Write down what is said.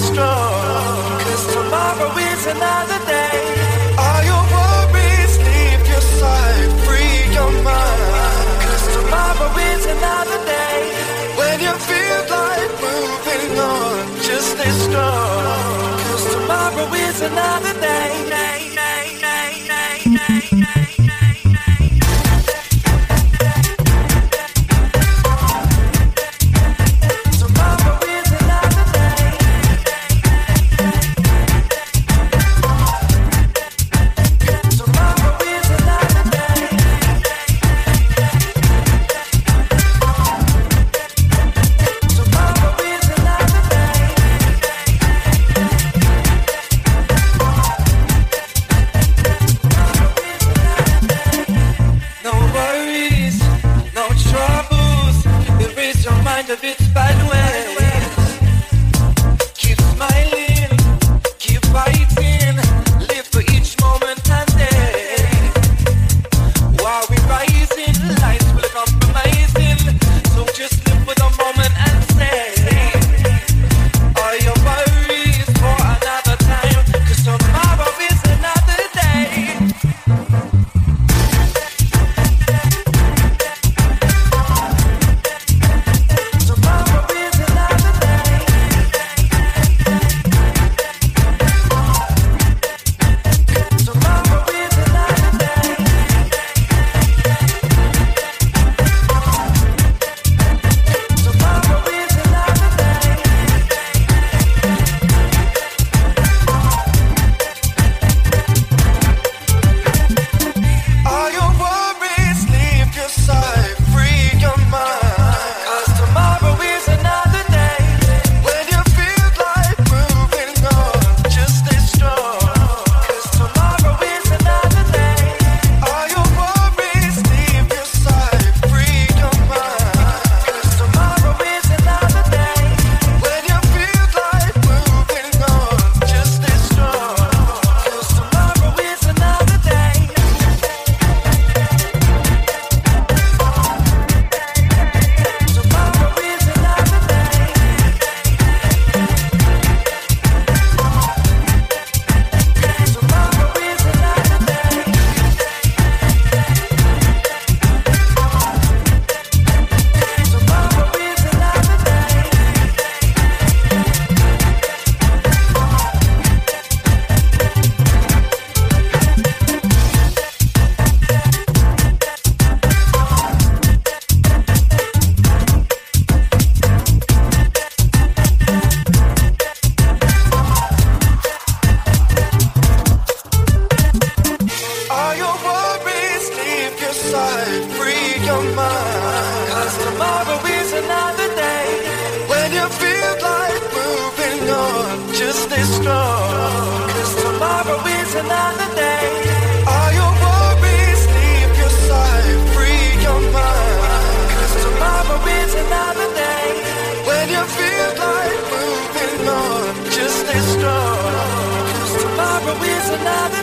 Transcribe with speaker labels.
Speaker 1: strong, 'cause tomorrow is another day. All your worries, leave your side, free your mind, 'cause tomorrow is another day. When you feel like moving on, just stay strong, 'cause tomorrow is another day. Of its bad ways. Keep smiling, keep fighting, live for each moment and day. While we're rising, lights will compromising, so just live for the moment and say all your worries for another time, 'cause tomorrow is another day. Free your mind, 'cause tomorrow is another day. When you feel like moving on, just stay strong, 'cause tomorrow is another day. All your worries, leave your side, free your mind, 'cause tomorrow is another day. When you feel like moving on, just stay strong, 'cause tomorrow is another day.